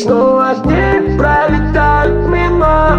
Снова дни пролетают мимо,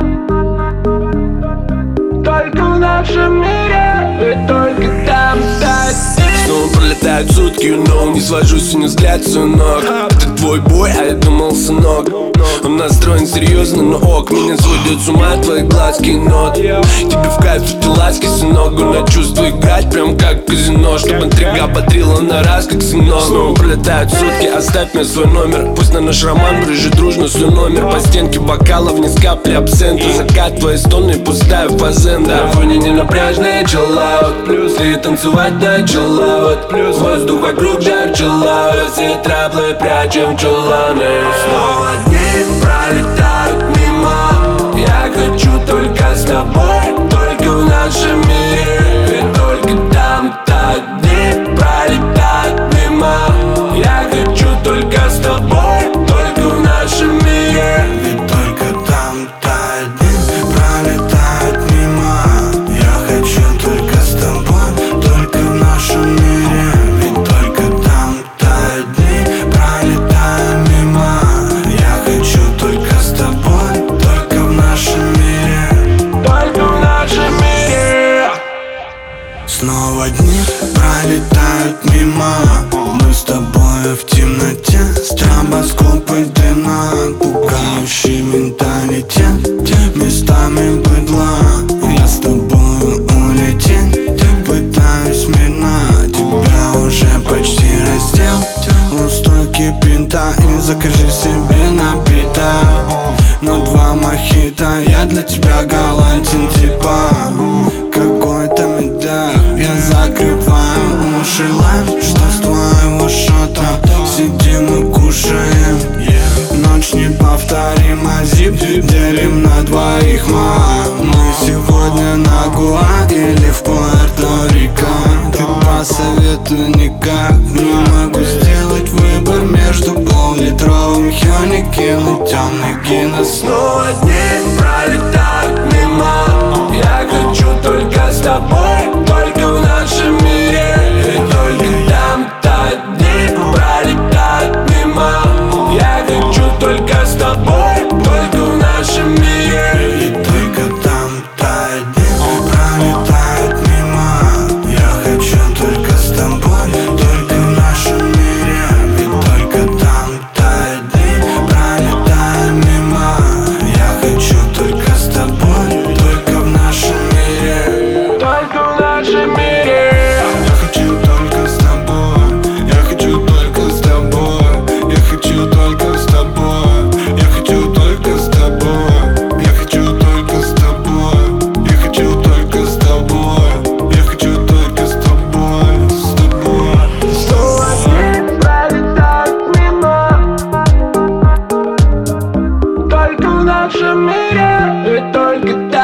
только в нашем мире и только там тает день. Снова пролетают сутки, но не свожу с ним взгляд, сынок. Это твой бой, а я думал, сынок. Он настроен серьезно, но ок. Меня сводят с ума твои глазки, нот. Тебе в кайф эти ласки, сынок. На чувство играть, прям как в казино, чтобы интрига бодрила на раз, как сынок. Снова пролетают сутки, оставь мне свой номер. Пусть на наш роман брызжет дружно свой номер. По стенке бокалов вниз капли абсента. Закат твои стоны, пустая фазенда. На фоне ненапряжные chill out плюс. И танцевать на chill out плюс. Воздух вокруг жарче лавы. Все траблы прячем в чуланы. Снова дни пролетают мимо. Я хочу только с тобой, только в нашем мире. И только там тают дни пролетают мимо. Я хочу только с тобой, только в нашем мире. И только там тают дни пролетают мимо. Я хочу только с тобой, только в нашем мире. И только там тают дни пролетают мимо. Я хочу только с тобой, только в нашем мире. Только в нашем мире. Снова дни пролетают мимо. Мы с тобой в темноте, стробоскопы дыма. Пугающий менталитет, местами быдла. Я с тобой улететь, пытаюсь мирно. Тебя уже почти раздел. У стойки пинта и закажи себе напиток. Но 2 мохито, я для тебя галантен типа какой-то медак. Я закрываю уши, лайф, что с твоего шота. Сидим и кушаем, ночь неповторима. Зип, делим на 2, мы сегодня на Гуа или в Пуэрто-Рико. Ты посоветуй никак, не могу сделать выбор между пол-литровым Хёникин и темный Гиннес. Снова дни пролетают мимо. Я хочу только с тобой, только в нашем мире. И только там тают дни пролетают мимо. Я хочу только с тобой, только в нашем мире. И только там тают дни пролетают мимо. Я хочу только с тобой, только в нашем мире. И только там тают дни пролетают мимо. Я хочу только с тобой, только в нашем мире. Только в нашем мире. Я хочу только с тобой. Я хочу только с тобой. Я хочу только с тобой. Я хочу только с тобой. Я хочу только с тобой. Я хочу только с тобой. Я хочу только с тобой. С тобой. Снова дни пролетают мимо. Только в нашем мире и только там.